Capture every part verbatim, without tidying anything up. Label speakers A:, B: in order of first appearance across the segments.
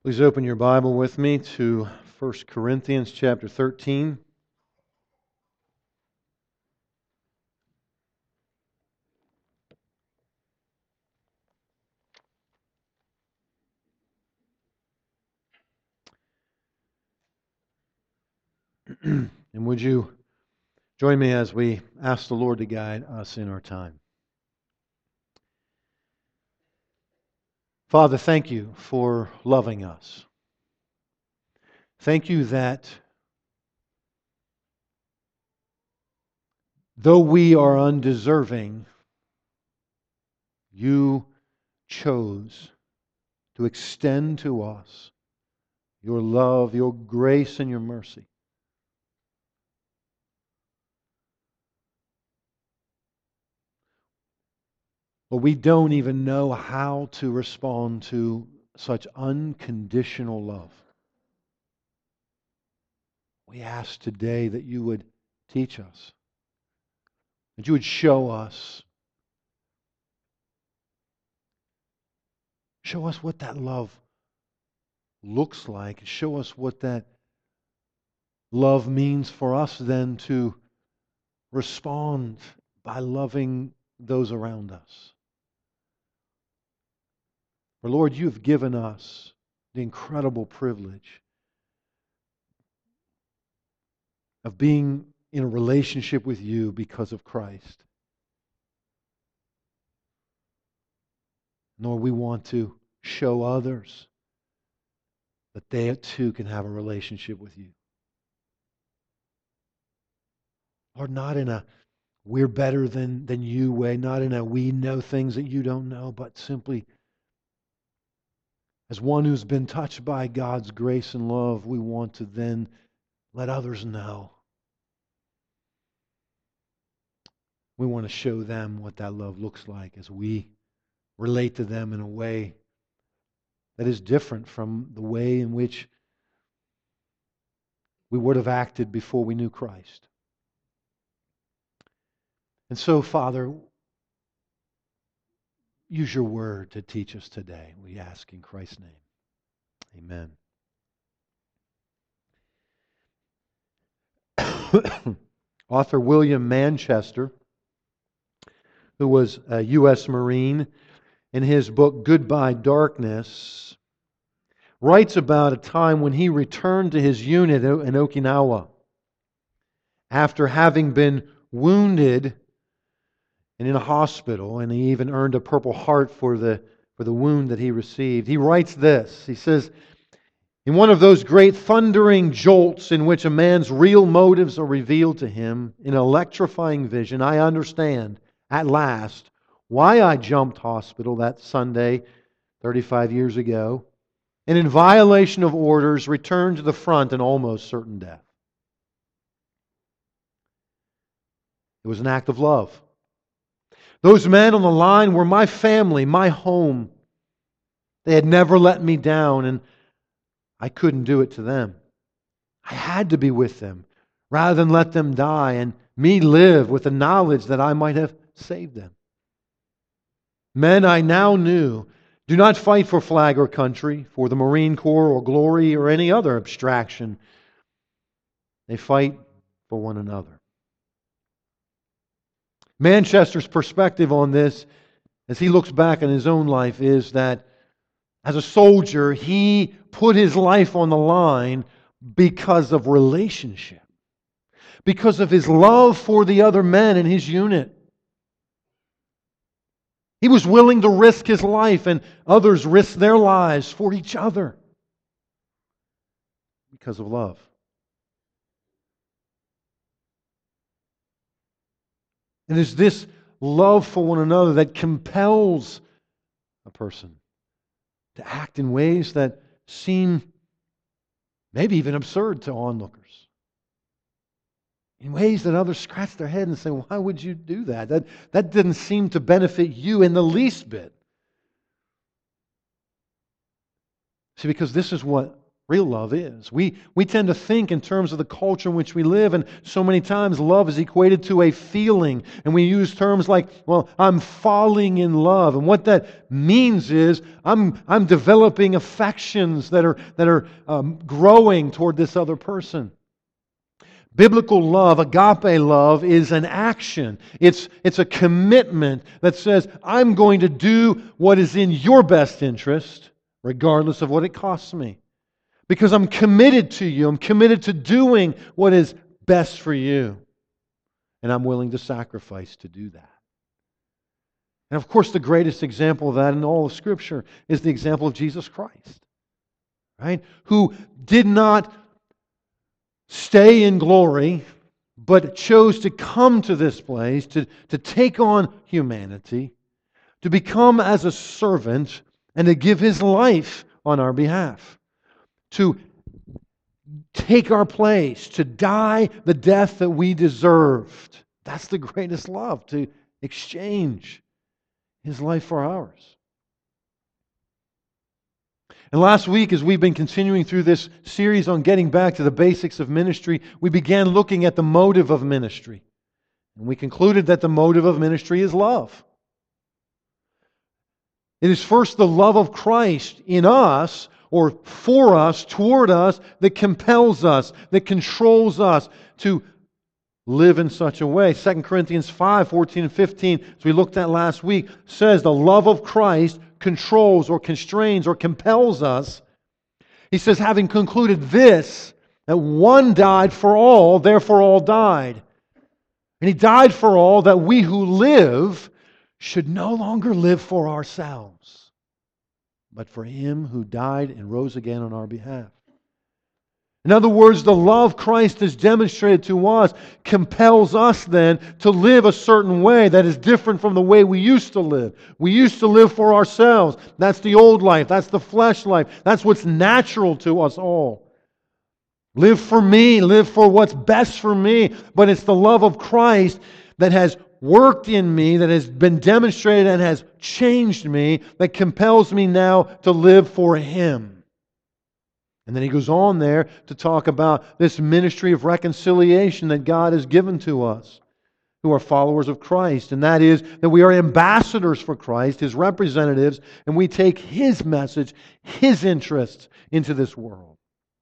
A: Please open your Bible with me to First Corinthians chapter thirteen. And would you join me as we ask the Lord to guide us in our time? Father, thank you for loving us. Thank you that though we are undeserving, you chose to extend to us your love, your grace, and your mercy. But we don't even know how to respond to such unconditional love. We ask today that you would teach us, that you would show us, show us what that love looks like, show us what that love means for us then to respond by loving those around us. For Lord, you have given us the incredible privilege of being in a relationship with you because of Christ. Lord, we want to show others that they too can have a relationship with you. Lord, not in a we're better than, than you way, not in a we know things that you don't know, but simply as one who's been touched by God's grace and love, we want to then let others know. We want to show them what that love looks like as we relate to them in a way that is different from the way in which we would have acted before we knew Christ. And so, Father, use your word to teach us today. We ask in Christ's name. Amen. Author William Manchester, who was a U S Marine, in his book Goodbye Darkness, writes about a time when he returned to his unit in Okinawa after having been wounded and in a hospital, and he even earned a Purple Heart for the, for the wound that he received. He writes this, he says, "In one of those great thundering jolts in which a man's real motives are revealed to him in an electrifying vision, I understand, at last, why I jumped hospital that Sunday thirty-five years ago, and in violation of orders returned to the front in almost certain death. It was an act of love. Those men on the line were my family, my home. They had never let me down, and I couldn't do it to them. I had to be with them rather than let them die and me live with the knowledge that I might have saved them. Men I now knew do not fight for flag or country, for the Marine Corps or glory or any other abstraction. They fight for one another." Manchester's perspective on this, as he looks back on his own life, is that as a soldier, he put his life on the line because of relationship, because of his love for the other men in his unit. He was willing to risk his life, and others risked their lives for each other because of love. And it's this love for one another that compels a person to act in ways that seem maybe even absurd to onlookers. In ways that others scratch their head and say, why would you do that? That, that didn't seem to benefit you in the least bit. See, because this is what real love is. We, we tend to think in terms of the culture in which we live, and so many times love is equated to a feeling. And we use terms like, well, I'm falling in love. And what that means is I'm, I'm developing affections that are, that are um, growing toward this other person. Biblical love, agape love, is an action. It's, it's a commitment that says, I'm going to do what is in your best interest, regardless of what it costs me. Because I'm committed to you. I'm committed to doing what is best for you. And I'm willing to sacrifice to do that. And of course, the greatest example of that in all of Scripture is the example of Jesus Christ, right? Who did not stay in glory, but chose to come to this place, to, to take on humanity, to become as a servant, and to give His life on our behalf. To take our place, to die the death that we deserved. That's the greatest love, to exchange His life for ours. And last week, as we've been continuing through this series on getting back to the basics of ministry, we began looking at the motive of ministry. And we concluded that the motive of ministry is love. It is first the love of Christ in us, or for us, toward us, that compels us, that controls us to live in such a way. Second Corinthians five, fourteen and fifteen, as we looked at last week, says the love of Christ controls or constrains or compels us. He says, having concluded this, that one died for all, therefore all died. And He died for all, that we who live should no longer live for ourselves, but for Him who died and rose again on our behalf. In other words, the love Christ has demonstrated to us compels us then to live a certain way that is different from the way we used to live. We used to live for ourselves. That's the old life. That's the flesh life. That's what's natural to us all. Live for me. Live for what's best for me. But it's the love of Christ that has worked in me, that has been demonstrated and has changed me, that compels me now to live for Him. And then he goes on there to talk about this ministry of reconciliation that God has given to us who are followers of Christ. And that is that we are ambassadors for Christ, His representatives, and we take His message, His interests into this world.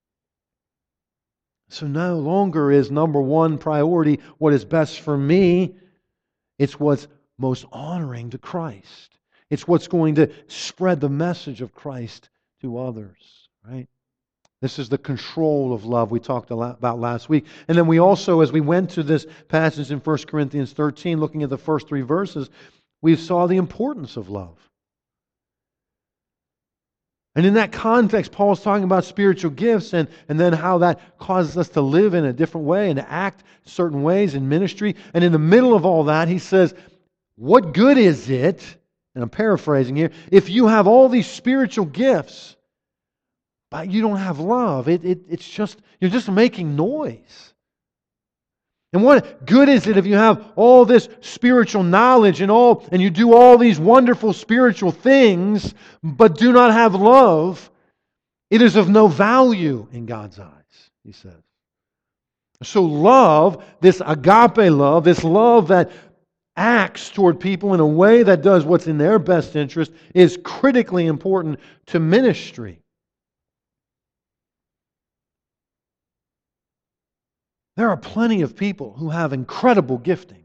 A: So no longer is number one priority what is best for me. It's what's most honoring to Christ. It's what's going to spread the message of Christ to others, right? This is the control of love we talked about last week. And then we also, as we went to this passage in First Corinthians thirteen, looking at the first three verses, we saw the importance of love. And in that context, Paul's talking about spiritual gifts and, and then how that causes us to live in a different way and to act certain ways in ministry. And in the middle of all that, he says, what good is it, and I'm paraphrasing here, if you have all these spiritual gifts, but you don't have love? It, it, it's just, you're just making noise. And what good is it if you have all this spiritual knowledge and all, and you do all these wonderful spiritual things, but do not have love? It is of no value in God's eyes, he says. So love, this agape love, this love that acts toward people in a way that does what's in their best interest, is critically important to ministry. There are plenty of people who have incredible giftings,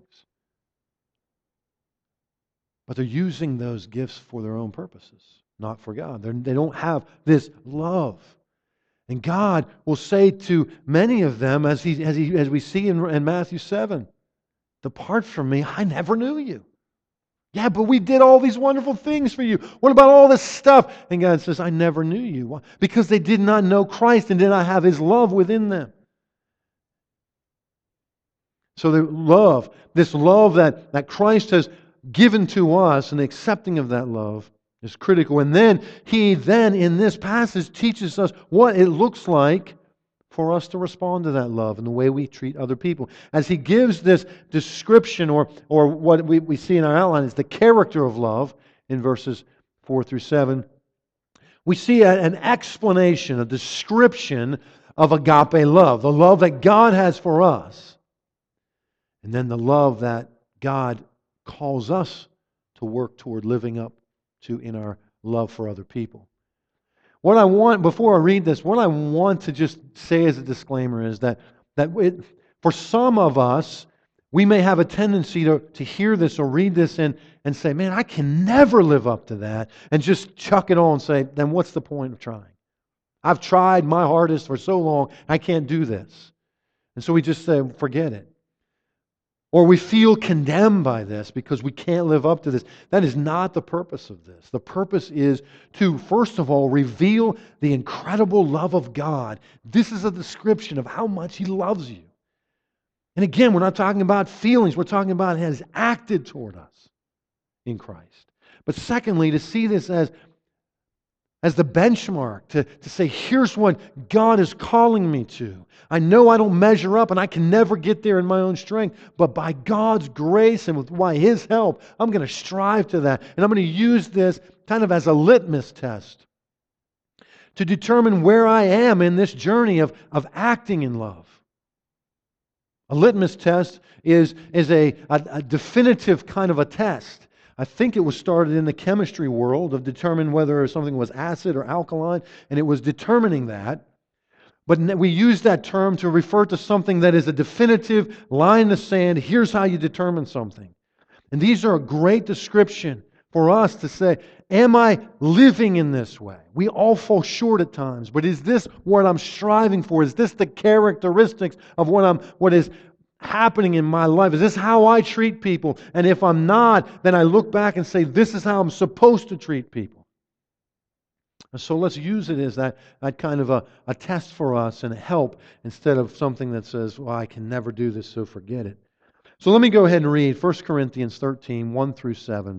A: but they're using those gifts for their own purposes, not for God. They're, they don't have this love. And God will say to many of them, as, he, as, he, as we see in, in Matthew seven, depart from me, I never knew you. Yeah, but we did all these wonderful things for you. What about all this stuff? And God says, I never knew you. Why? Because they did not know Christ and did not have His love within them. So the love, this love that, that Christ has given to us and the accepting of that love is critical. And then he then in this passage teaches us what it looks like for us to respond to that love and the way we treat other people. As he gives this description, or, or what we, we see in our outline is the character of love in verses four through seven, we see a- an explanation, a description of agape love, the love that God has for us, and then the love that God calls us to work toward living up to in our love for other people. What I want, before I read this, what I want to just say as a disclaimer is that, that it, for some of us, we may have a tendency to, to hear this or read this and, and say, man, I can never live up to that, and just chuck it all and say, then what's the point of trying? I've tried my hardest for so long, I can't do this. And so we just say, forget it. Or we feel condemned by this because we can't live up to this. That is not the purpose of this. The purpose is to, first of all, reveal the incredible love of God. This is a description of how much He loves you. And again, we're not talking about feelings. We're talking about He has acted toward us in Christ. But secondly, to see this as as the benchmark, to, to say, here's what God is calling me to. I know I don't measure up and I can never get there in my own strength, but by God's grace and with by His help, I'm going to strive to that. And I'm going to use this kind of as a litmus test to determine where I am in this journey of, of acting in love. A litmus test is, is a, a, a definitive kind of a test. I think it was started in the chemistry world of determining whether something was acid or alkaline, and it was determining that. But we use that term to refer to something that is a definitive line in the sand. Here's how you determine something. And these are a great description for us to say, am I living in this way? We all fall short at times, but is this what I'm striving for? Is this the characteristics of what I'm what is happening in my life? Is this how I treat people? And if I'm not, then I look back and say, this is how I'm supposed to treat people. And so let's use it as that, that kind of a, a test for us and a help instead of something that says, well, I can never do this, so forget it. So let me go ahead and read First Corinthians thirteen, one through seven.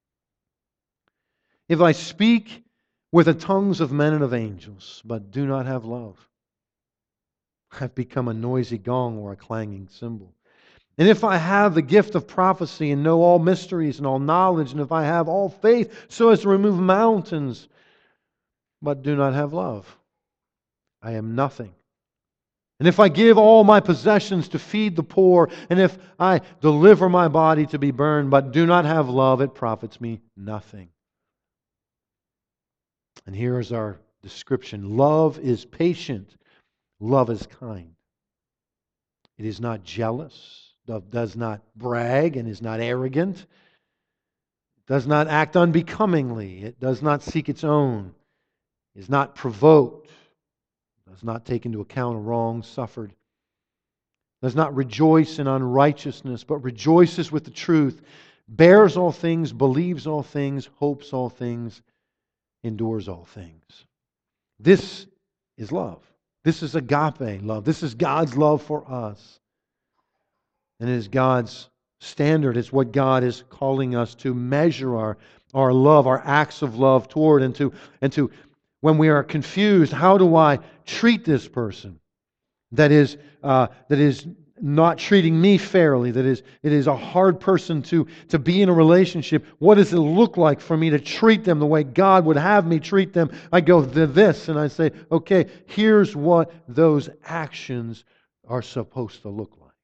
A: If I speak with the tongues of men and of angels, but do not have love, I've become a noisy gong or a clanging cymbal. And if I have the gift of prophecy and know all mysteries and all knowledge, and if I have all faith so as to remove mountains, but do not have love, I am nothing. And if I give all my possessions to feed the poor, and if I deliver my body to be burned, but do not have love, it profits me nothing. And here is our description. Love is patient. Love is kind. It is not jealous. Love does not brag and is not arrogant. It does not act unbecomingly. It does not seek its own. It is not provoked. It does not take into account a wrong suffered. It does not rejoice in unrighteousness, but rejoices with the truth. Bears all things, believes all things, hopes all things, endures all things. This is love. This is agape love. This is God's love for us. And it is God's standard. It's what God is calling us to measure our, our love, our acts of love toward, and to, and to, when we are confused, how do I treat this person that is, uh, that is not treating me fairly, that is, it is a hard person to, to be in a relationship. What does it look like for me to treat them the way God would have me treat them? I go to this and I say, okay, here's what those actions are supposed to look like.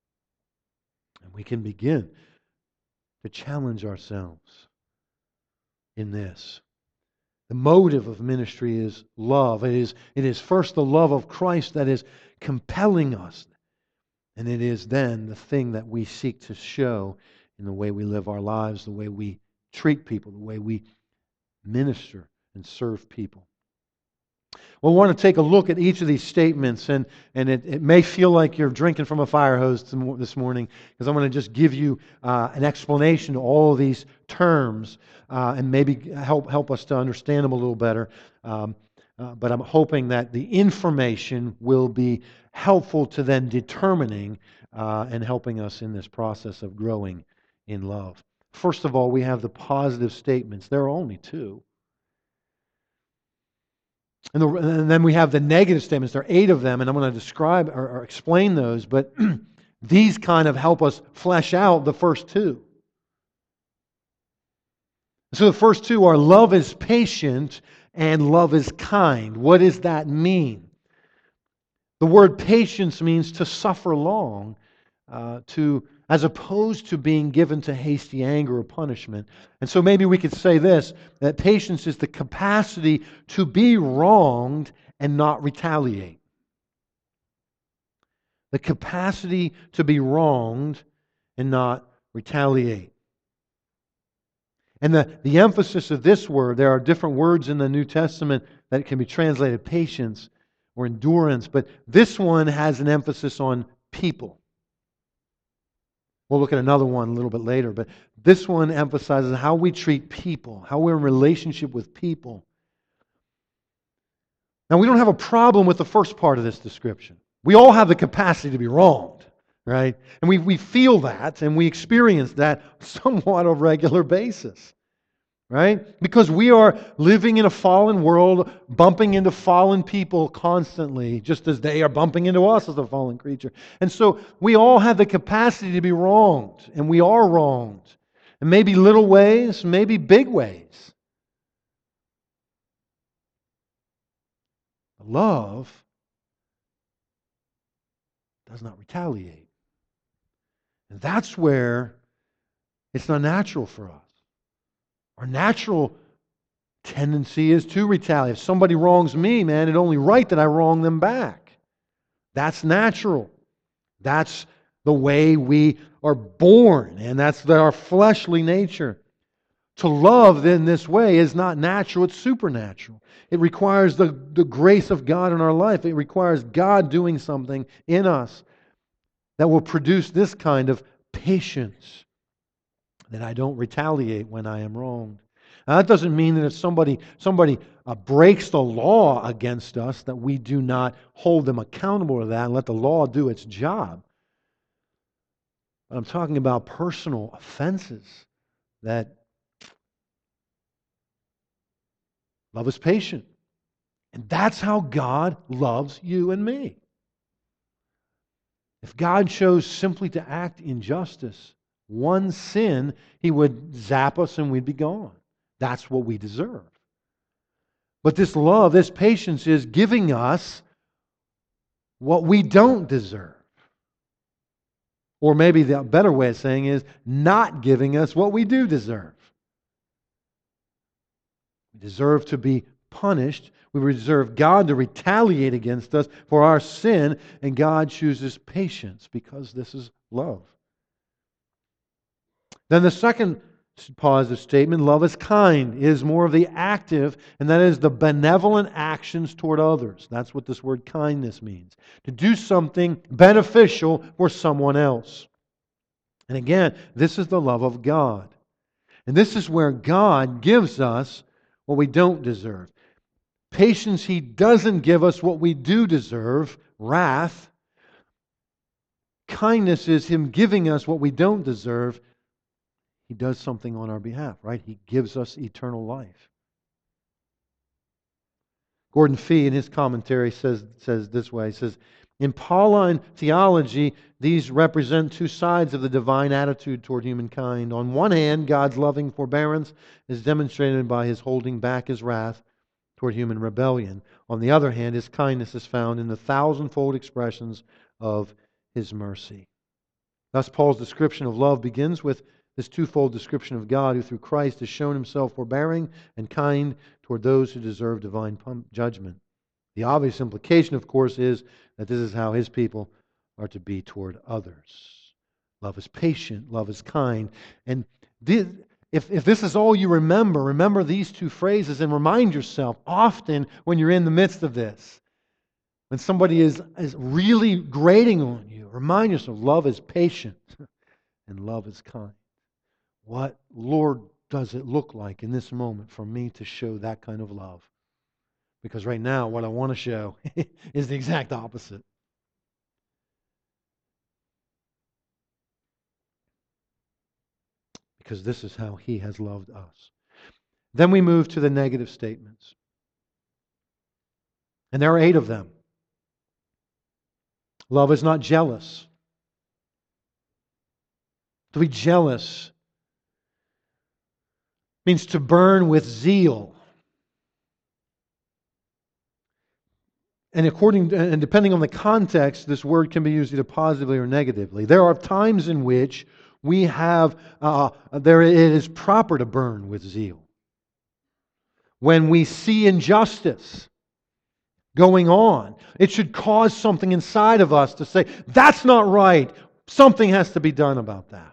A: And we can begin to challenge ourselves in this. The motive of ministry is love. It is, it is first the love of Christ that is compelling us. And it is then the thing that we seek to show in the way we live our lives, the way we treat people, the way we minister and serve people. Well, we want to take a look at each of these statements, and, and it, it may feel like you're drinking from a fire hose this morning, because I'm going to just give you uh, an explanation of all of these terms uh, and maybe help, help us to understand them a little better. Um, Uh, but I'm hoping that the information will be helpful to then determining uh, and helping us in this process of growing in love. First of all, we have the positive statements. There are only two. And, the, and then we have the negative statements. There are eight of them, and I'm going to describe or, or explain those, but these kind of help us flesh out the first two. So the first two are love is patient and love is kind. What does that mean? The word patience means to suffer long, uh, to as opposed to being given to hasty anger or punishment. And so maybe we could say this, that patience is the capacity to be wronged and not retaliate. The capacity to be wronged and not retaliate. And the, the emphasis of this word, there are different words in the New Testament that can be translated patience or endurance, but this one has an emphasis on people. We'll look at another one a little bit later, but this one emphasizes how we treat people, how we're in relationship with people. Now, we don't have a problem with the first part of this description. We all have the capacity to be wronged, right? And we, we feel that and we experience that somewhat on a regular basis, right? Because we are living in a fallen world, bumping into fallen people constantly, just as they are bumping into us as a fallen creature. And so we all have the capacity to be wronged, and we are wronged. And maybe little ways, maybe big ways. Love does not retaliate. And that's where it's not natural for us. Our natural tendency is to retaliate. If somebody wrongs me, man, it's only right that I wrong them back. That's natural. That's the way we are born, and that's our fleshly nature. To love in this way is not natural, it's supernatural. It requires the, the grace of God in our life. It requires God doing something in us that will produce this kind of patience, that I don't retaliate when I am wronged. Now, that doesn't mean that if somebody, somebody uh, breaks the law against us, that we do not hold them accountable to that and let the law do its job. But I'm talking about personal offenses that love is patient. And that's how God loves you and me. If God chose simply to act in justice, one sin, He would zap us and we'd be gone. That's what we deserve. But this love, this patience is giving us what we don't deserve. Or maybe the better way of saying is not giving us what we do deserve. We deserve to be punished. We deserve God to retaliate against us for our sin, and God chooses patience because this is love. Then the second positive statement, love is kind, is more of the active, and that is the benevolent actions toward others. That's what this word kindness means. To do something beneficial for someone else. And again, this is the love of God. And this is where God gives us what we don't deserve. Patience, He doesn't give us what we do deserve, wrath. Kindness is Him giving us what we don't deserve. He does something on our behalf, right? He gives us eternal life. Gordon Fee, in his commentary, says, says this way. He says, in Pauline theology, these represent two sides of the divine attitude toward humankind. On one hand, God's loving forbearance is demonstrated by His holding back His wrath toward human rebellion. On the other hand, His kindness is found in the thousandfold expressions of His mercy. Thus, Paul's description of love begins with this twofold description of God who through Christ has shown Himself forbearing and kind toward those who deserve divine judgment. The obvious implication, of course, is that this is how His people are to be toward others. Love is patient, love is kind. And this, if, if this is all you remember, remember these two phrases and remind yourself often when you're in the midst of this. When somebody is, is really grating on you, remind yourself, love is patient and love is kind. What, Lord, does it look like in this moment for me to show that kind of love? Because right now, what I want to show is the exact opposite. Because this is how He has loved us. Then we move to the negative statements. And there are eight of them. Love is not jealous. To be jealous means to burn with zeal. And according and depending on the context, this word can be used either positively or negatively. There are times in which we have uh, there it is proper to burn with zeal. When we see injustice going on, it should cause something inside of us to say, "That's not right. Something has to be done about that."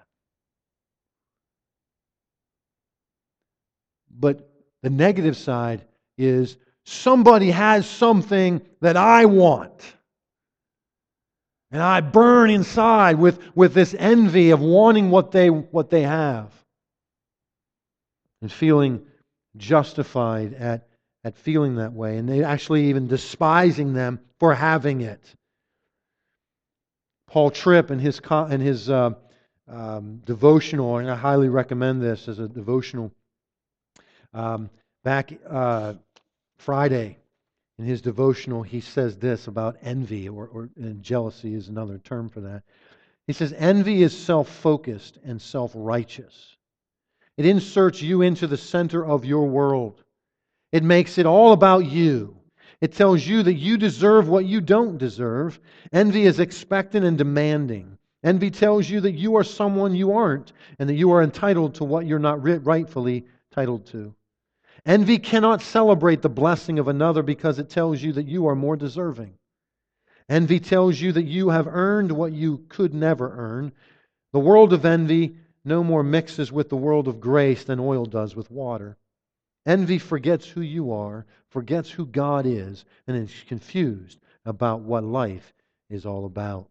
A: But the negative side is somebody has something that I want. And I burn inside with, with this envy of wanting what they, what they have. And feeling justified at, at feeling that way. And they actually even despising them for having it. Paul Tripp in his, in his uh, um, devotional, and I highly recommend this as a devotional, um, back uh, Friday, in his devotional, he says this about envy, or, or and jealousy is another term for that. He says, envy is self-focused and self-righteous. It inserts you into the center of your world. It makes it all about you. It tells you that you deserve what you don't deserve. Envy is expectant and demanding. Envy tells you that you are someone you aren't, and that you are entitled to what you're not rightfully entitled to. Envy cannot celebrate the blessing of another because it tells you that you are more deserving. Envy tells you that you have earned what you could never earn. The world of envy no more mixes with the world of grace than oil does with water. Envy forgets who you are, forgets who God is, and is confused about what life is all about.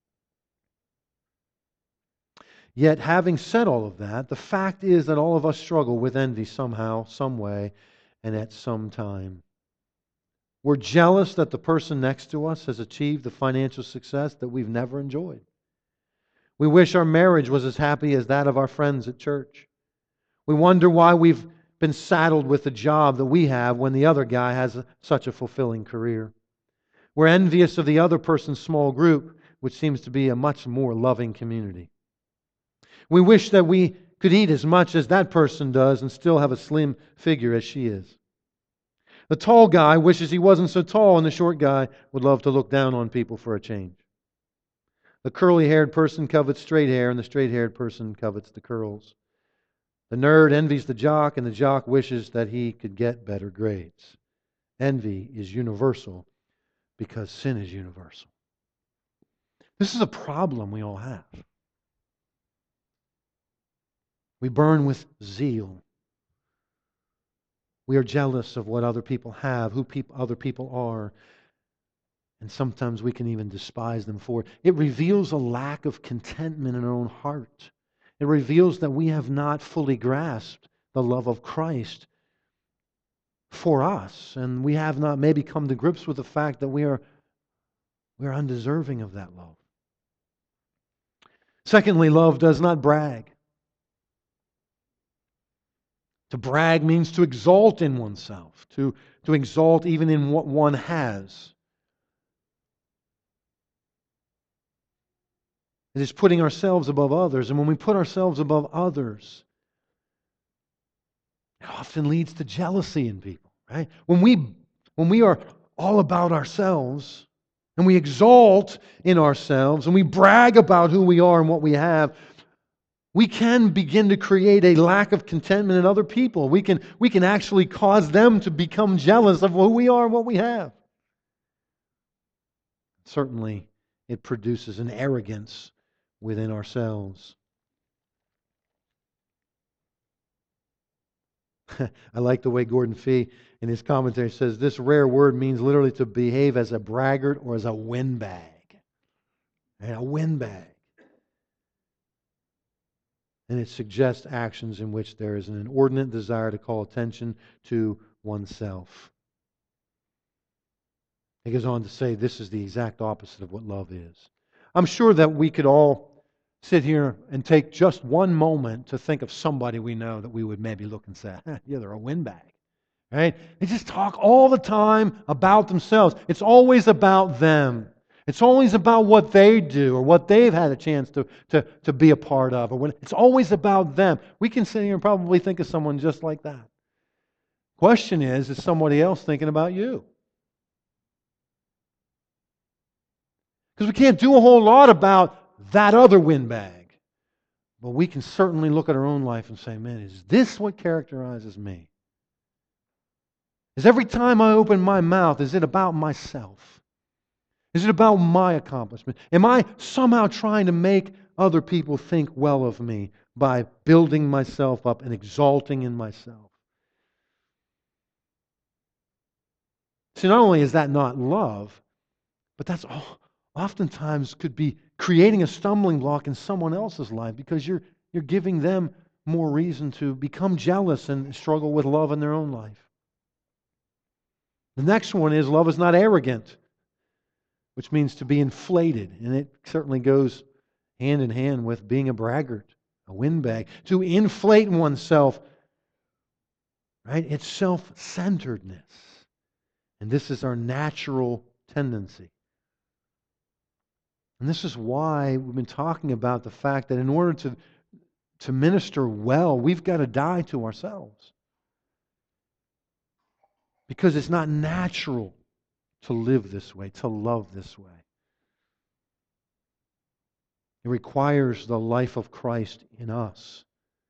A: Yet, having said all of that, the fact is that all of us struggle with envy somehow, some way, and at some time. We're jealous that the person next to us has achieved the financial success that we've never enjoyed. We wish our marriage was as happy as that of our friends at church. We wonder why we've been saddled with the job that we have when the other guy has a, such a fulfilling career. We're envious of the other person's small group, which seems to be a much more loving community. We wish that we could eat as much as that person does and still have a slim figure as she is. The tall guy wishes he wasn't so tall, and the short guy would love to look down on people for a change. The curly-haired person covets straight hair, and the straight-haired person covets the curls. The nerd envies the jock, and the jock wishes that he could get better grades. Envy is universal because sin is universal. This is a problem we all have. We burn with zeal. We are jealous of what other people have, who peop- other people are. And sometimes we can even despise them for it. It reveals a lack of contentment in our own heart. It reveals that we have not fully grasped the love of Christ for us. And we have not maybe come to grips with the fact that we are, we are undeserving of that love. Secondly, love does not brag. To brag means to exalt in oneself, to, to exalt even in what one has. It is putting ourselves above others. And when we put ourselves above others, it often leads to jealousy in people, right? When we, when we are all about ourselves, and we exalt in ourselves, and we brag about who we are and what we have, we can begin to create a lack of contentment in other people. We can, we can actually cause them to become jealous of who we are and what we have. Certainly, it produces an arrogance within ourselves. I like the way Gordon Fee in his commentary says this rare word means literally to behave as a braggart or as a windbag. And a windbag. And it suggests actions in which there is an inordinate desire to call attention to oneself. He goes on to say this is the exact opposite of what love is. I'm sure that we could all sit here and take just one moment to think of somebody we know that we would maybe look and say, yeah, they're a windbag. Right? They just talk all the time about themselves. It's always about them. It's always about what they do or what they've had a chance to, to, to be a part of. Or when, it's always about them. We can sit here and probably think of someone just like that. Question is, is somebody else thinking about you? Because we can't do a whole lot about that other windbag. But we can certainly look at our own life and say, man, is this what characterizes me? Is every time I open my mouth, is it about myself? Is it about my accomplishment? Am I somehow trying to make other people think well of me by building myself up and exalting in myself? See, not only is that not love, but that's oftentimes could be creating a stumbling block in someone else's life because you're, you're giving them more reason to become jealous and struggle with love in their own life. The next one is love is not arrogant, which means to be inflated. And it certainly goes hand in hand with being a braggart, a windbag. To inflate oneself, right? It's self-centeredness. And this is our natural tendency. And this is why we've been talking about the fact that in order to, to minister well, we've got to die to ourselves. Because it's not natural to live this way, to love this way. It requires the life of Christ in us.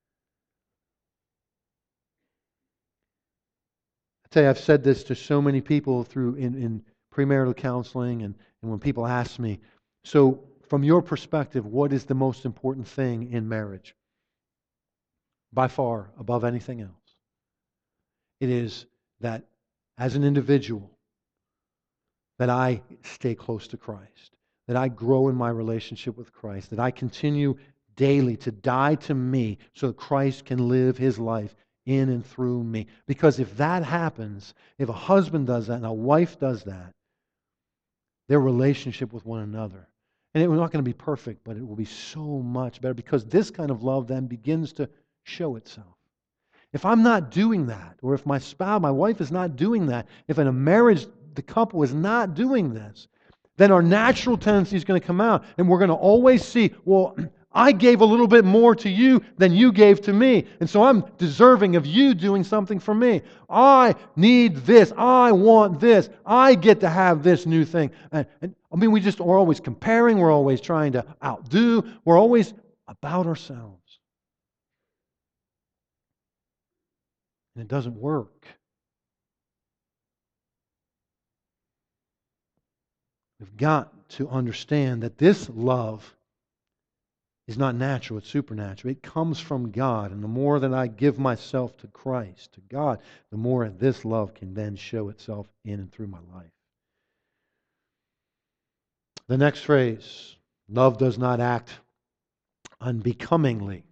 A: I tell you, I've said this to so many people through in, in premarital counseling, and, and when people ask me, so from your perspective, what is the most important thing in marriage? By far, above anything else, it is that as an individual, that I stay close to Christ, that I grow in my relationship with Christ, that I continue daily to die to me so that Christ can live His life in and through me. Because if that happens, if a husband does that and a wife does that, their relationship with one another, and it's not going to be perfect, but it will be so much better because this kind of love then begins to show itself. If I'm not doing that, or if my spouse, my wife is not doing that, if in a marriage the couple is not doing this, then our natural tendency is going to come out. And we're going to always see, well, I gave a little bit more to you than you gave to me. And so I'm deserving of you doing something for me. I need this. I want this. I get to have this new thing. And, and I mean, we just are always comparing. We're always trying to outdo. We're always about ourselves. And it doesn't work. We've got to understand that this love is not natural, it's supernatural. It comes from God. And the more that I give myself to Christ, to God, the more this love can then show itself in and through my life. The next phrase, love does not act unbecomingly.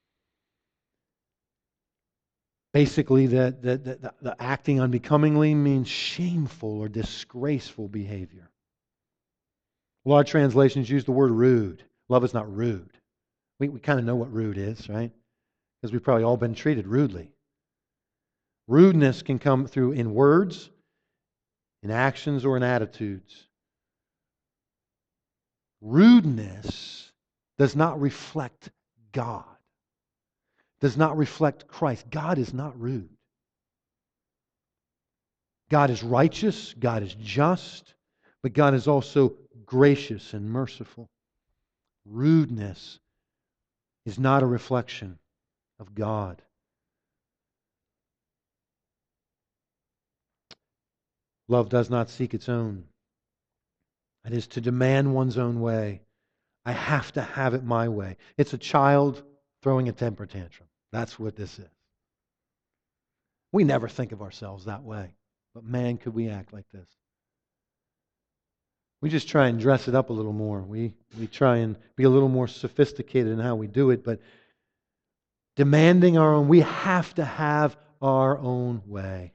A: Basically, the, the, the, the acting unbecomingly means shameful or disgraceful behavior. A lot of translations use the word rude. Love is not rude. We, we kind of know what rude is, right? Because we've probably all been treated rudely. Rudeness can come through in words, in actions, or in attitudes. Rudeness does not reflect God. Does not reflect Christ. God is not rude. God is righteous. God is just. But God is also gracious and merciful. Rudeness is not a reflection of God. Love does not seek its own. It is to demand one's own way. I have to have it my way. It's a child throwing a temper tantrum. That's what this is. We never think of ourselves that way. But man, could we act like this. We just try and dress it up a little more. We, we try and be a little more sophisticated in how we do it. But demanding our own, we have to have our own way.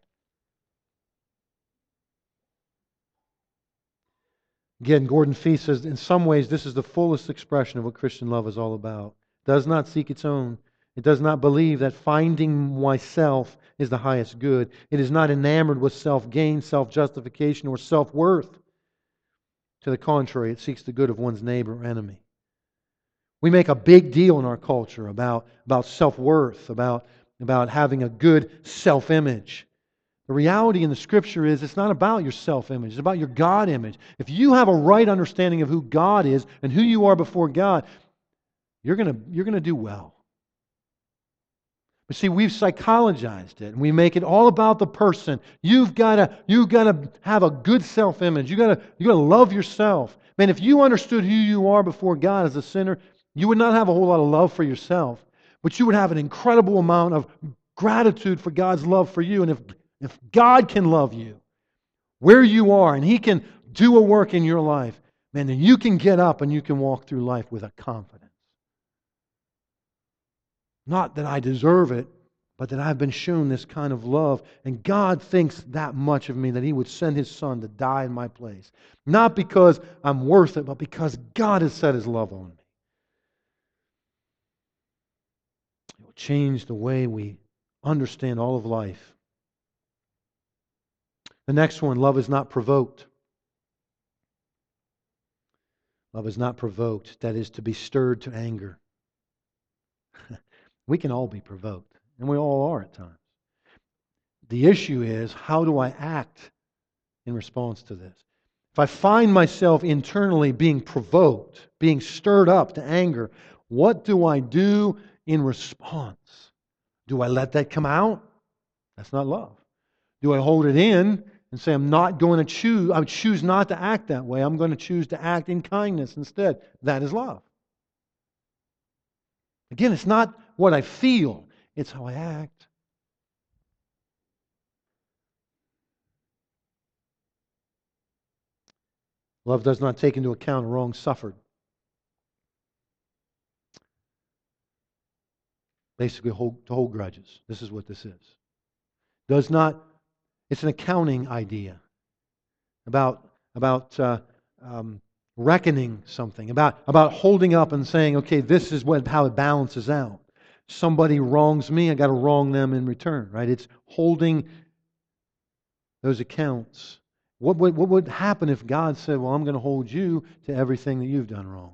A: Again, Gordon Fee says, in some ways, this is the fullest expression of what Christian love is all about. It does not seek its own. It does not believe that finding myself is the highest good. It is not enamored with self-gain, self-justification, or self-worth. To the contrary, it seeks the good of one's neighbor or enemy. We make a big deal in our culture about, about self-worth, about, about having a good self-image. The reality in the Scripture is it's not about your self-image. It's about your God image. If you have a right understanding of who God is and who you are before God, you're going to, you're going to do well. But see, we've psychologized it and we make it all about the person. You've got to, you've got to have a good self-image. You've got to, you got to love yourself. Man, if you understood who you are before God as a sinner, you would not have a whole lot of love for yourself, but you would have an incredible amount of gratitude for God's love for you. And if If God can love you where you are and He can do a work in your life, man, then you can get up and you can walk through life with a confidence. Not that I deserve it, but that I've been shown this kind of love. And God thinks that much of me that He would send His Son to die in my place. Not because I'm worth it, but because God has set His love on me. It will change the way we understand all of life. The next one, love is not provoked. Love is not provoked. That is to be stirred to anger. We can all be provoked, and we all are at times. The issue is, how do I act in response to this? If I find myself internally being provoked, being stirred up to anger, what do I do in response? Do I let that come out? That's not love. Do I hold it in and say, I'm not going to choose, I would choose not to act that way. I'm going to choose to act in kindness instead. That is love. Again, it's not what I feel, it's how I act. Love does not take into account a wrong suffered. Basically, hold, to hold grudges. This is what this is. Does not, it's an accounting idea about, about uh, um, reckoning something, about, about holding up and saying, okay, this is what how it balances out. Somebody wrongs me, I got to wrong them in return, right? It's holding those accounts. What would, what would happen if God said, well, I'm going to hold you to everything that you've done wrong?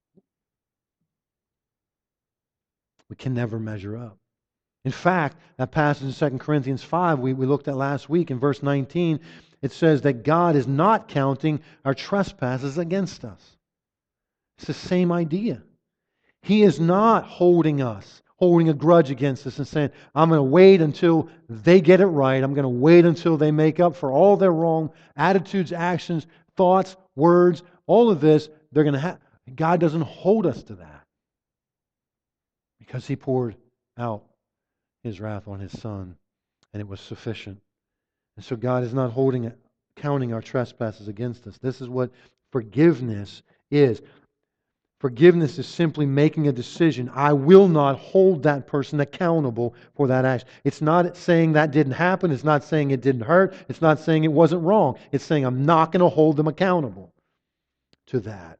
A: We can never measure up. In fact, that passage in Second Corinthians five we, we looked at last week in verse nineteen, it says that God is not counting our trespasses against us. It's the same idea. He is not holding us, holding a grudge against us and saying, I'm going to wait until they get it right. I'm going to wait until they make up for all their wrong attitudes, actions, thoughts, words, all of this. They're going to have. God doesn't hold us to that because He poured out His wrath on His Son, and it was sufficient. And so God is not holding, counting our trespasses against us. This is what forgiveness is. Forgiveness is simply making a decision. I will not hold that person accountable for that action. It's not saying that didn't happen. It's not saying it didn't hurt. It's not saying it wasn't wrong. It's saying I'm not going to hold them accountable to that.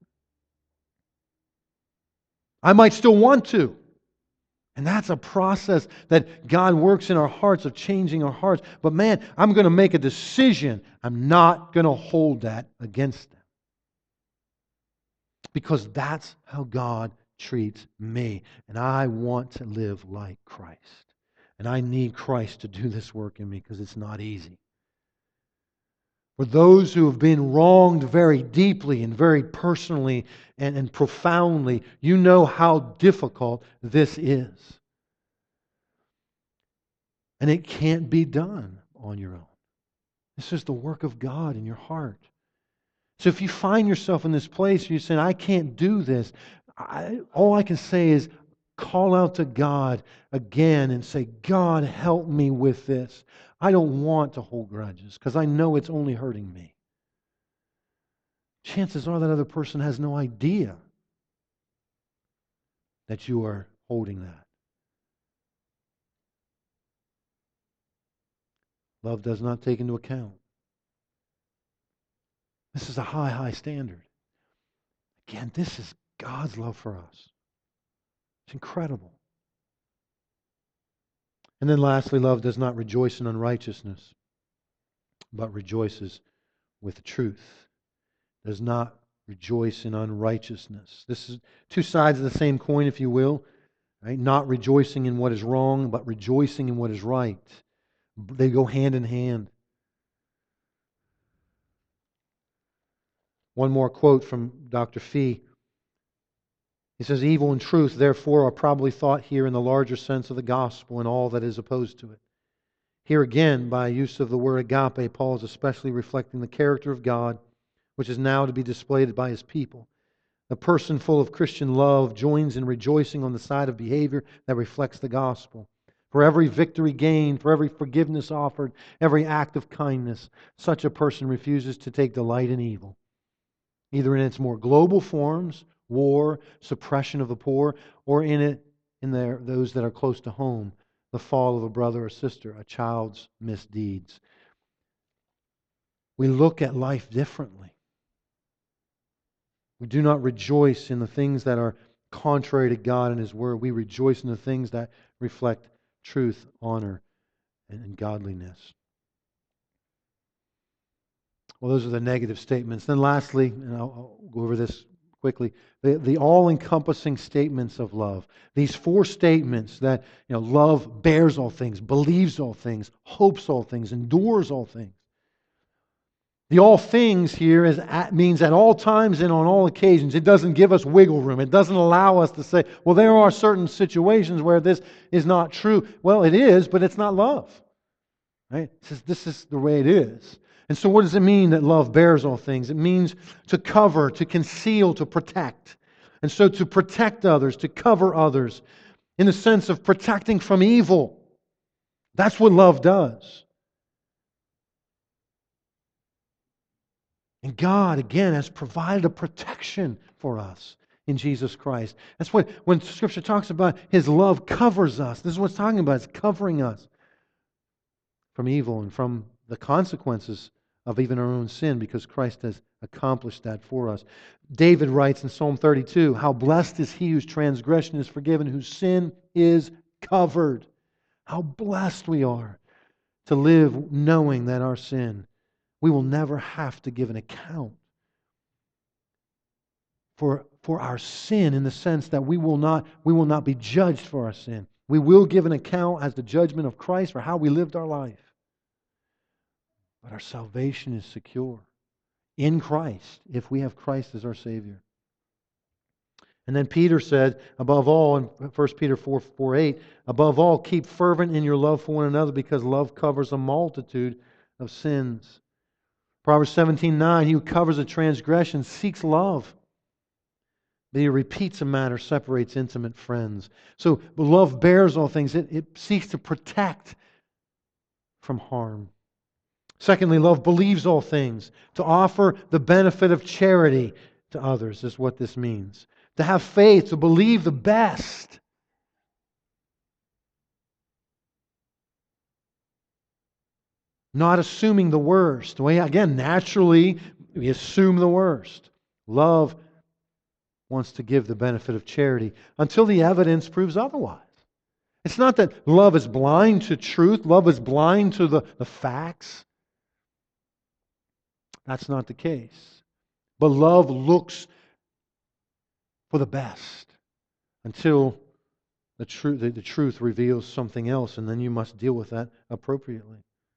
A: I might still want to. And that's a process that God works in our hearts of changing our hearts. But man, I'm going to make a decision. I'm not going to hold that against them. Because that's how God treats me. And I want to live like Christ. And I need Christ to do this work in me because it's not easy. For those who have been wronged very deeply and very personally and, and profoundly, you know how difficult this is. And it can't be done on your own. This is the work of God in your heart. So if you find yourself in this place, you're saying, I can't do this. I, all I can say is call out to God again and say, God, help me with this. I don't want to hold grudges because I know it's only hurting me. Chances are that other person has no idea that you are holding that. Love does not take into account. This is a high, high standard. Again, this is God's love for us. It's incredible. And then lastly, love does not rejoice in unrighteousness, but rejoices with the truth. Does not rejoice in unrighteousness. This is two sides of the same coin, if you will. Right? Not rejoicing in what is wrong, but rejoicing in what is right. They go hand in hand. One more quote from Doctor Fee. He says, evil and truth, therefore, are probably thought here in the larger sense of the gospel and all that is opposed to it. Here again, by use of the word agape, Paul is especially reflecting the character of God, which is now to be displayed by His people. A person full of Christian love joins in rejoicing on the side of behavior that reflects the gospel. For every victory gained, for every forgiveness offered, every act of kindness, such a person refuses to take delight in evil, either in its more global forms, war, suppression of the poor, or in it in their, those that are close to home, the fall of a brother or sister, a child's misdeeds. We look at life differently. We do not rejoice in the things that are contrary to God and His Word. We rejoice in the things that reflect truth, honor, and godliness. Well, those are the negative statements. Then lastly, and I'll, I'll go over this quickly, the, the all-encompassing statements of love. These four statements that, you know, love bears all things, believes all things, hopes all things, endures all things. The all things here is at, means at all times and on all occasions. It doesn't give us wiggle room. It doesn't allow us to say, well, there are certain situations where this is not true. Well, it is, but it's not love. Right? It says this is the way it is. And so what does it mean that love bears all things? It means to cover, to conceal, to protect. And so to protect others, to cover others, in the sense of protecting from evil. That's what love does. And God, again, has provided a protection for us in Jesus Christ. That's what, when Scripture talks about His love covers us, this is what it's talking about. It's covering us from evil and from the consequences of even our own sin, because Christ has accomplished that for us. David writes in Psalm thirty-two, how blessed is he whose transgression is forgiven, whose sin is covered. How blessed we are to live knowing that our sin, we will never have to give an account for, for our sin, in the sense that we will not, we will not be judged for our sin. We will give an account as the judgment of Christ for how we lived our life. But our salvation is secure in Christ, if we have Christ as our Savior. And then Peter said, above all, in First Peter four, four, eight, above all, keep fervent in your love for one another, because love covers a multitude of sins. Proverbs seventeen, nine, he who covers a transgression seeks love, but he repeats a matter, separates intimate friends. So love bears all things. It, it seeks to protect from harm. Secondly, love believes all things. To offer the benefit of charity to others is what this means. To have faith, to believe the best. Not assuming the worst. Well, again, naturally, we assume the worst. Love wants to give the benefit of charity until the evidence proves otherwise. It's not that love is blind to truth. Love is blind to the, the facts. That's not the case. But love looks for the best until the truth, the, the truth reveals something else, and then you must deal with that appropriately.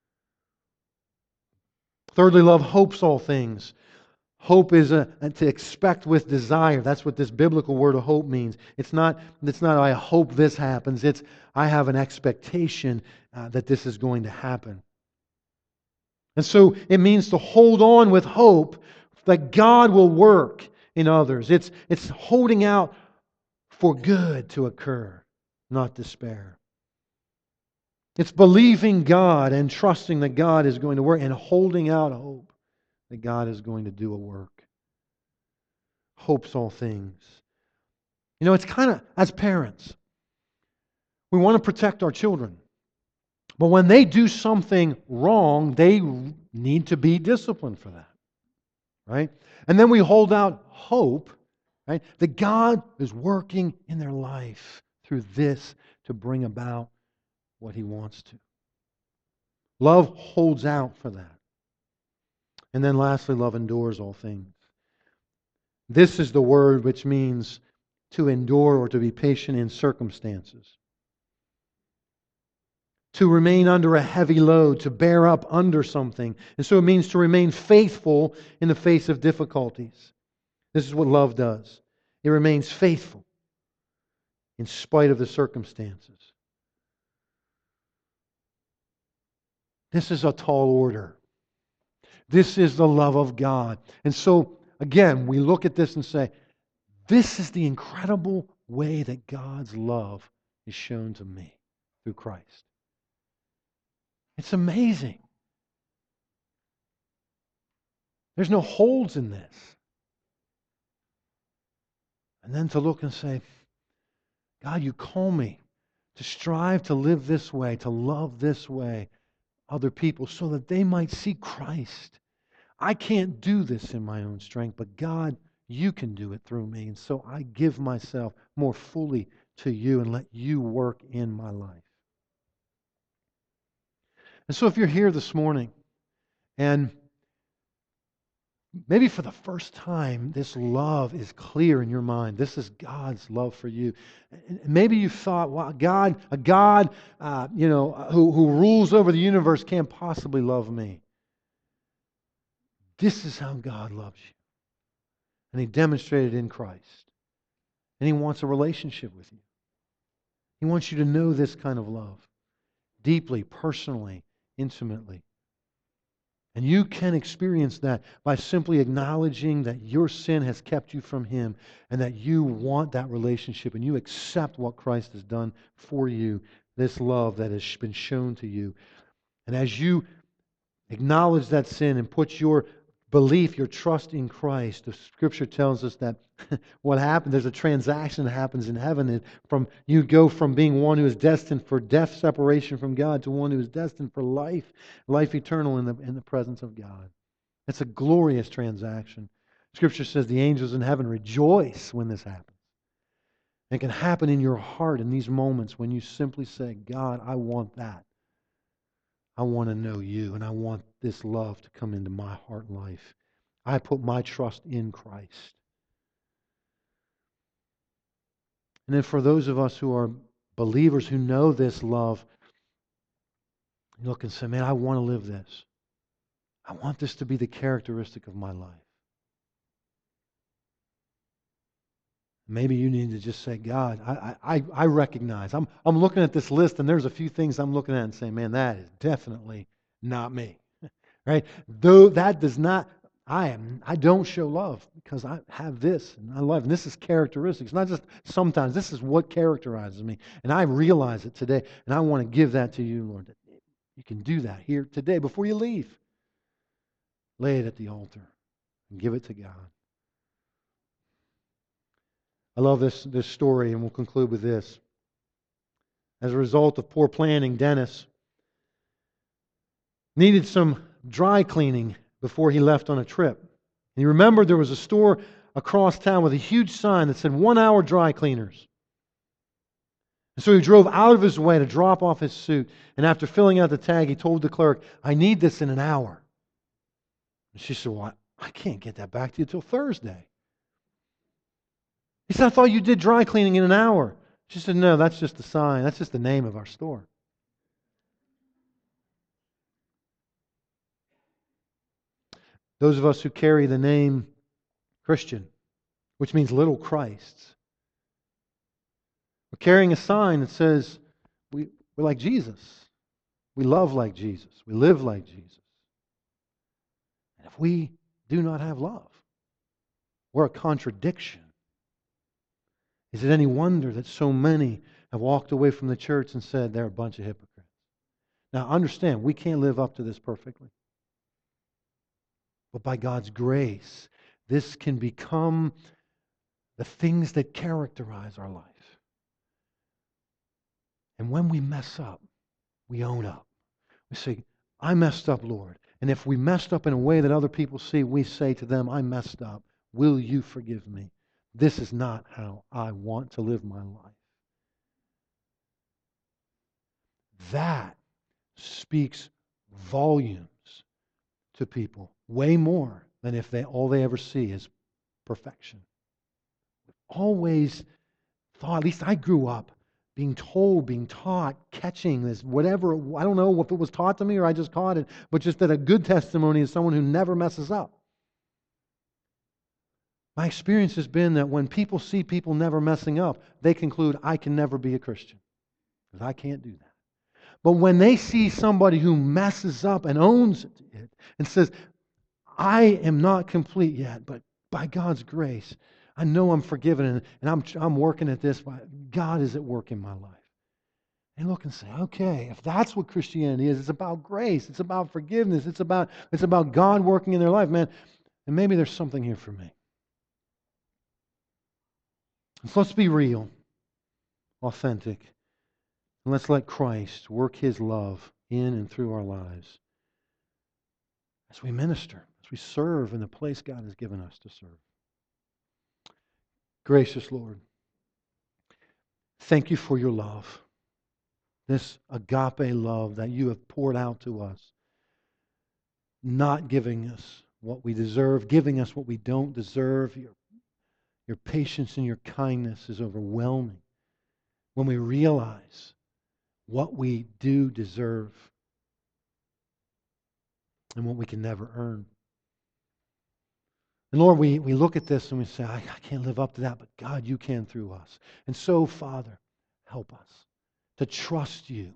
A: Thirdly, love hopes all things. Hope is a, to expect with desire. That's what this biblical word of hope means. It's not, it's not I hope this happens. It's I have an expectation uh, that this is going to happen. And so it means to hold on with hope that God will work in others. It's, it's holding out for good to occur, not despair. It's believing God and trusting that God is going to work and holding out hope that God is going to do a work. Hopes all things. You know, it's kind of, as parents, we want to protect our children. But when they do something wrong, they need to be disciplined for that. Right? And then we hold out hope, right, that God is working in their life through this to bring about what He wants to. Love holds out for that. And then lastly, love endures all things. This is the word which means to endure or to be patient in circumstances. to remain under a heavy load, to bear up under something. And so it means to remain faithful in the face of difficulties. This is what love does. It remains faithful in spite of the circumstances. This is a tall order. This is the love of God. And so, again, we look at this and say, this is the incredible way that God's love is shown to me through Christ. It's amazing. There's no holes in this. And then to look and say, God, you call me to strive to live this way, to love this way other people so that they might see Christ. I can't do this in my own strength, but God, you can do it through me. And so I give myself more fully to you and let you work in my life. And so if you're here this morning and maybe for the first time this love is clear in your mind, this is God's love for you. And maybe you thought, well, God, a God uh, you know, who, who rules over the universe can't possibly love me. This is how God loves you. And He demonstrated in Christ. And He wants a relationship with you. He wants you to know this kind of love. Deeply, personally, intimately. And you can experience that by simply acknowledging that your sin has kept you from Him and that you want that relationship and you accept what Christ has done for you, this love that has been shown to you. And as you acknowledge that sin and put your belief, your trust in Christ, the Scripture tells us that what happened, there's a transaction that happens in heaven. And from you go from being one who is destined for death, separation from God, to one who is destined for life, life eternal in the, in the presence of God. It's a glorious transaction. Scripture says the angels in heaven rejoice when this happens. It can happen in your heart in these moments when you simply say, God, I want that. I want to know you, and I want this love to come into my heart and life. I put my trust in Christ. And then for those of us who are believers who know this love, you look and say, man, I want to live this. I want this to be the characteristic of my life. Maybe you need to just say, God, I, I, I recognize. I'm, I'm looking at this list and there's a few things I'm looking at and saying, man, that is definitely not me. Right? Though that does not, I am, I don't show love because I have this in my life. And this is characteristics. Not just sometimes. This is what characterizes me. And I realize it today. And I want to give that to you, Lord. That you can do that here today before you leave. Lay it at the altar and give it to God. I love this, this story, and we'll conclude with this. As a result of poor planning, Dennis needed some dry cleaning before he left on a trip. And he remembered there was a store across town with a huge sign that said one hour dry cleaners. And so he drove out of his way to drop off his suit. And after filling out the tag, he told the clerk, I need this in an hour. And she said, well, I can't get that back to you till Thursday. He said, I thought you did dry cleaning in an hour. She said, no, that's just the sign. That's just the name of our store. Those of us who carry the name Christian, which means little Christs, we're carrying a sign that says we, we're like Jesus. We love like Jesus. We live like Jesus. And if we do not have love, we're a contradiction. Is it any wonder that so many have walked away from the church and said they're a bunch of hypocrites? Now, understand, we can't live up to this perfectly. But by God's grace, this can become the things that characterize our life. And when we mess up, we own up. We say, I messed up, Lord. And if we messed up in a way that other people see, we say to them, I messed up. Will you forgive me? This is not how I want to live my life. That speaks volumes to people, way more than if they all they ever see is perfection. Always thought, at least I grew up being told, being taught, catching this, whatever. I don't know if it was taught to me or I just caught it, but just that a good testimony is someone who never messes up. My experience has been that when people see people never messing up, they conclude, I can never be a Christian because I can't do that. But when they see somebody who messes up and owns it and says, I am not complete yet, but by God's grace, I know I'm forgiven and, and I'm, I'm working at this, but God is at work in my life. And look and say, okay, if that's what Christianity is, it's about grace, it's about forgiveness, it's about, it's about God working in their life, man, and maybe there's something here for me. So let's be real, authentic, and let's let Christ work His love in and through our lives as we minister, as we serve in the place God has given us to serve. Gracious Lord, thank you for your love, this agape love that you have poured out to us, not giving us what we deserve, giving us what we don't deserve. Your, your patience and your kindness is overwhelming when we realize what we do deserve and what we can never earn. And Lord, we, we look at this and we say, I, I can't live up to that, but God, you can through us. And so, Father, help us to trust you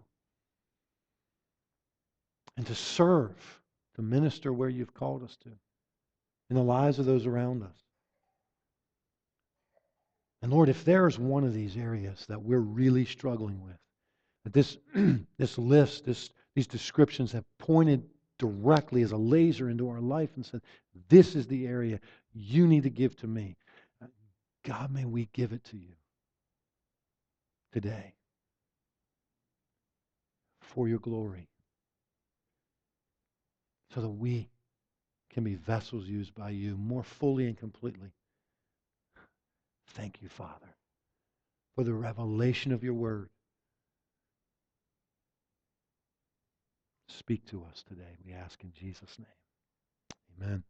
A: and to serve, to minister where you've called us to, in the lives of those around us. And Lord, if there's one of these areas that we're really struggling with, that this, this list, this, these descriptions have pointed directly as a laser into our life and said, this is the area you need to give to me. God, may we give it to you today for your glory so that we can be vessels used by you more fully and completely. Thank you, Father, for the revelation of your word. Speak to us today, we ask in Jesus' name. Amen.